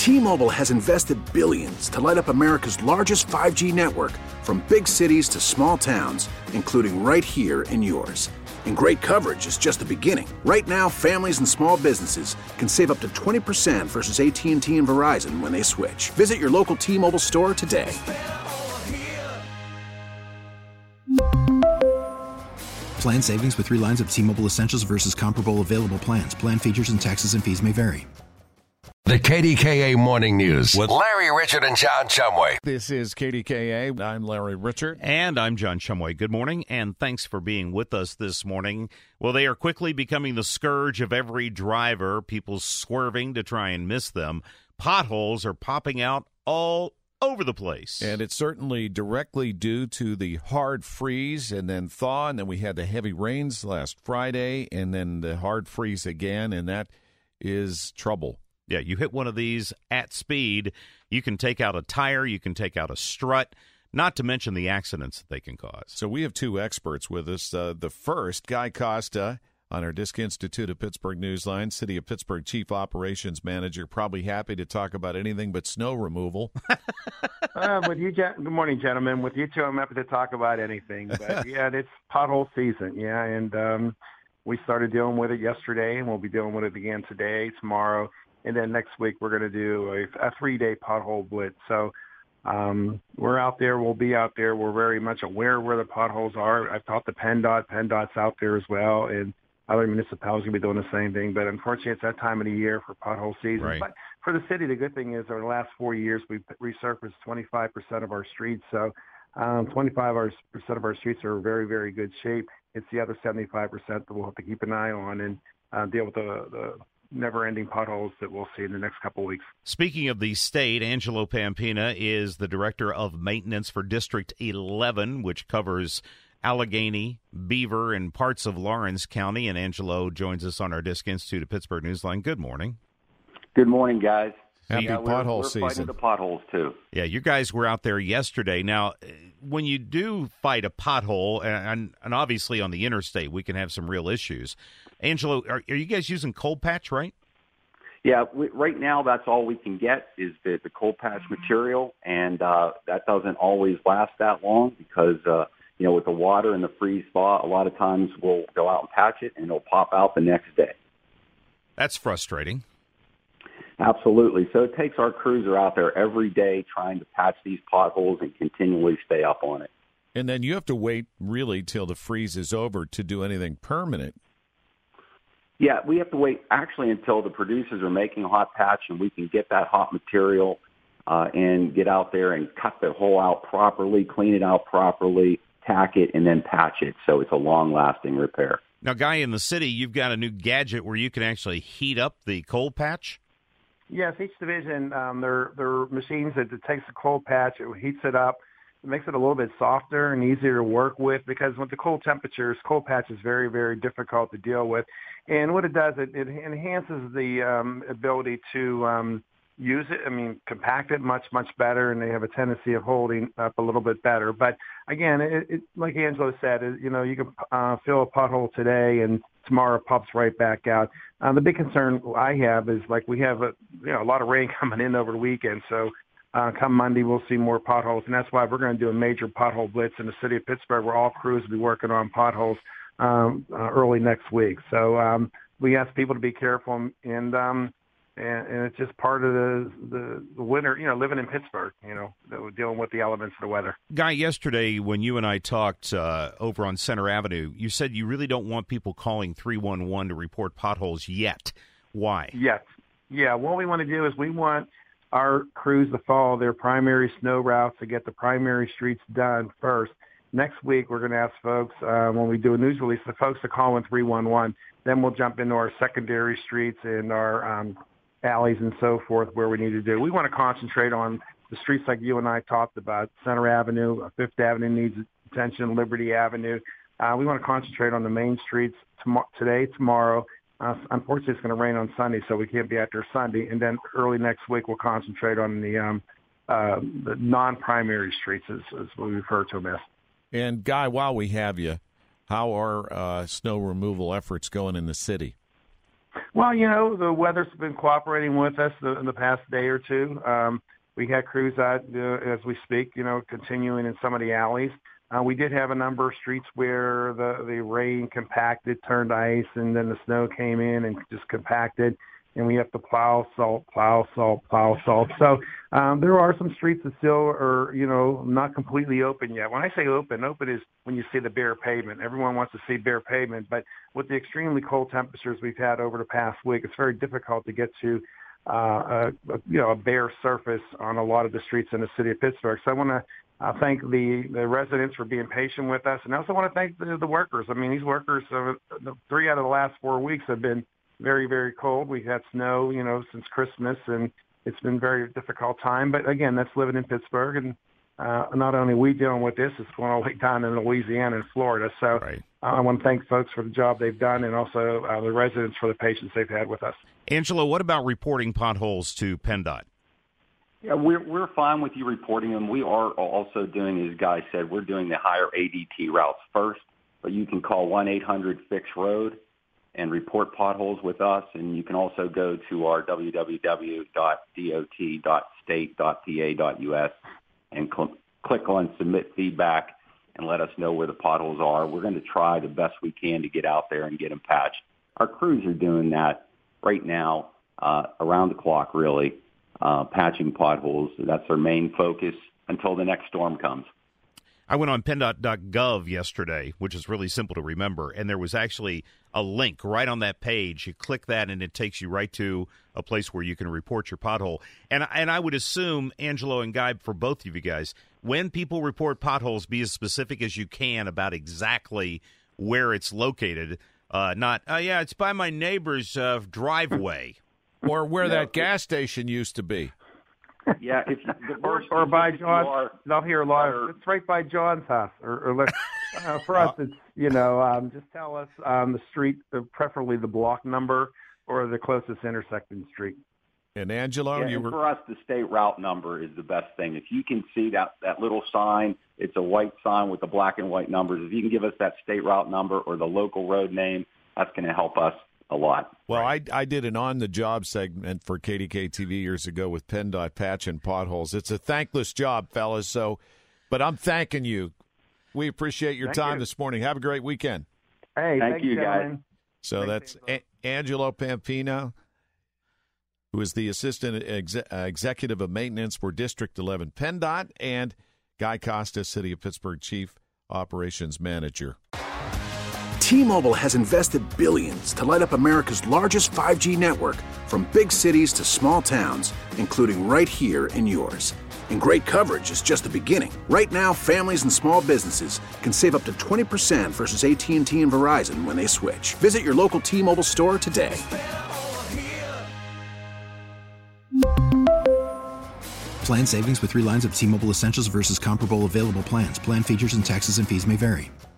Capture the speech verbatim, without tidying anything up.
T-Mobile has invested billions to light up America's largest five G network, from big cities to small towns, including right here in yours. And great coverage is just the beginning. Right now, families and small businesses can save up to twenty percent versus A T and T and Verizon when they switch. Visit your local T-Mobile store today. Plan savings with three lines of T-Mobile Essentials versus comparable available plans. Plan features and taxes and fees may vary. The K D K A Morning News with Larry, Richard, and John Shumway. This is K D K A. I'm Larry Richard. And I'm John Shumway. Good morning, and thanks for being with us this morning. Well, they are quickly becoming the scourge of every driver, people swerving to try and miss them. Potholes are popping out all over the place. And it's certainly directly due to the hard freeze and then thaw, and then we had the heavy rains last Friday, and then the hard freeze again, and that is trouble. Yeah, you hit one of these at speed, you can take out a tire, you can take out a strut, not to mention the accidents that they can cause. So we have two experts with us. Uh, the first, Guy Costa, on our Disc Institute of Pittsburgh Newsline, City of Pittsburgh Chief Operations Manager, probably happy to talk about anything but snow removal. uh, with you, good morning, gentlemen. With you two, I'm happy to talk about anything. But yeah, it's pothole season. Yeah, and um, we started dealing with it yesterday, and we'll be dealing with it again today, tomorrow. And then next week, we're going to do a, a three-day pothole blitz. So um, we're out there. We'll be out there. We're very much aware where the potholes are. I've talked to PennDOT. PennDOT's out there as well. And other municipalities will be doing the same thing. But unfortunately, it's that time of the year for pothole season. Right. But for the city, the good thing is over the last four years, we've resurfaced twenty-five percent of our streets. So um, twenty-five percent of our streets are in very, very good shape. It's the other seventy-five percent that we'll have to keep an eye on and uh, deal with the, the never-ending potholes that we'll see in the next couple of weeks. Speaking of the state, Angelo Pampina is the Director of Maintenance for District eleven, which covers Allegheny, Beaver, and parts of Lawrence County. And Angelo joins us on our Disc Institute of Pittsburgh Newsline. Good morning. Good morning, guys. Happy yeah, pothole we're, we're season. Fighting the potholes, too. Yeah, you guys were out there yesterday. Now, when you do fight a pothole, and, and obviously on the interstate, we can have some real issues. Angelo, are, are you guys using cold patch, right? Yeah, we, right now that's all we can get is the, the cold patch material, and uh, that doesn't always last that long because, uh, you know, with the water and the freeze thaw, a lot of times we'll go out and patch it, and it'll pop out the next day. That's frustrating. Absolutely. So it takes our crews are out there every day trying to patch these potholes and continually stay up on it. And then you have to wait really till the freeze is over to do anything permanent. Yeah, we have to wait actually until the producers are making a hot patch and we can get that hot material uh, and get out there and cut the hole out properly, clean it out properly, tack it, and then patch it so it's a long-lasting repair. Now, Guy, in the city, you've got a new gadget where you can actually heat up the cold patch? Yes, each division, um, they're, they're machines that it takes the cold patch, it heats it up, it makes it a little bit softer and easier to work with because with the cold temperatures, cold patch is very, very difficult to deal with. And what it does, it, it enhances the um, ability to um, use it, I mean, compact it much, much better, and they have a tendency of holding up a little bit better. But again, it, it, like Angelo said, it, you know, you can uh, fill a pothole today and tomorrow it pops right back out. Uh, the big concern I have is like we have a, you know, a lot of rain coming in over the weekend, so uh, come Monday we'll see more potholes, and that's why we're going to do a major pothole blitz in the city of Pittsburgh where all crews will be working on potholes um, uh, early next week. So um, we ask people to be careful, and um, and, and it's just part of the, the the winter, you know, living in Pittsburgh, you know, dealing with the elements of the weather. Guy, yesterday when you and I talked uh, over on Center Avenue, you said you really don't want people calling three one one to report potholes yet. Why? Yes. Yeah, what we want to do is we want our crews to follow their primary snow routes to get the primary streets done first. Next week, we're going to ask folks, uh, when we do a news release, the folks to call in three one one. Then we'll jump into our secondary streets and our um, alleys and so forth where we need to do. We want to concentrate on the streets like you and I talked about. Center Avenue, Fifth Avenue needs attention, Liberty Avenue. Uh, we want to concentrate on the main streets tom- today, tomorrow. Uh, unfortunately, it's going to rain on Sunday, so we can't be out there Sunday. And then early next week, we'll concentrate on the, um, uh, the non-primary streets, as, as we refer to them as. And, Guy, while we have you, how are uh, snow removal efforts going in the city? Well, you know, the weather's been cooperating with us the, in the past day or two. Um, we had crews out uh, as we speak, you know, continuing in some of the alleys. Uh, we did have a number of streets where the, the rain compacted, turned ice, and then the snow came in and just compacted. And we have to plow, salt, plow, salt, plow, salt. So um, there are some streets that still are, you know, not completely open yet. When I say open, open is when you see the bare pavement. Everyone wants to see bare pavement, but with the extremely cold temperatures we've had over the past week, it's very difficult to get to, uh, a, a, you know, a bare surface on a lot of the streets in the city of Pittsburgh. So I want to uh, thank the, the residents for being patient with us, and I also want to thank the, the workers. I mean, these workers, uh, the three out of the last four weeks have been very, very cold. We've had snow, you know, since Christmas, and it's been a very difficult time. But again, that's living in Pittsburgh, and uh, not only are we dealing with this, it's going all the way down in Louisiana and Florida. So right. uh, I want to thank folks for the job they've done, and also uh, the residents for the patience they've had with us. Angelo, what about reporting potholes to PennDOT? Yeah, we're we're fine with you reporting them. We are also doing, as Guy said, we're doing the higher A D T routes first, but you can call one eight hundred fix road and report potholes with us. And you can also go to our w w w dot d o t dot state dot p a dot u s and cl- click on submit feedback and let us know where the potholes are. We're going to try the best we can to get out there and get them patched. Our crews are doing that right now, uh, around the clock, really, uh, patching potholes. That's our main focus until the next storm comes. I went on PennDOT dot gov yesterday, which is really simple to remember, and there was actually a link right on that page. You click that, and it takes you right to a place where you can report your pothole. And and I would assume, Angelo and Guy, for both of you guys, when people report potholes, be as specific as you can about exactly where it's located. Uh, not, oh, yeah, it's by my neighbor's uh, driveway. Or where No, that gas station used to be. Yeah, if you, the Or, worst or is by if you John, are- they'll hear a lot. are- It's right by John's house. Or, or let- uh, for us, it's, you know, um, just tell us um, the street, uh, preferably the block number or the closest intersecting street. And Angelo, Yeah, you and were for us, the state route number is the best thing. If you can see that, that little sign, it's a white sign with the black and white numbers. If you can give us that state route number or the local road name, that's going to help us a lot. Well, right. I I did an on-the-job segment for K D K T V years ago with PennDOT patch and potholes. It's a thankless job, fellas. So, but I'm thanking you. We appreciate your Thank time you. this morning. Have a great weekend. Hey, Thank thanks, you, guys. gentlemen. So Thanks, that's a- Angelo Pampino, who is the assistant exe- uh, executive of maintenance for District eleven PennDOT, and Guy Costa, City of Pittsburgh Chief Operations Manager. T-Mobile has invested billions to light up America's largest five G network, from big cities to small towns, including right here in yours. And great coverage is just the beginning. Right now, families and small businesses can save up to twenty percent versus A T and T and Verizon when they switch. Visit your local T-Mobile store today. Plan savings with three lines of T-Mobile Essentials versus comparable available plans. Plan features and taxes and fees may vary.